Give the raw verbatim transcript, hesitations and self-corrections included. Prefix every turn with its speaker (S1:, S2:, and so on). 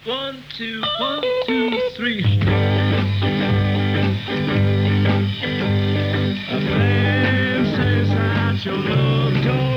S1: One, two, one, two, three. A flame says that your love don't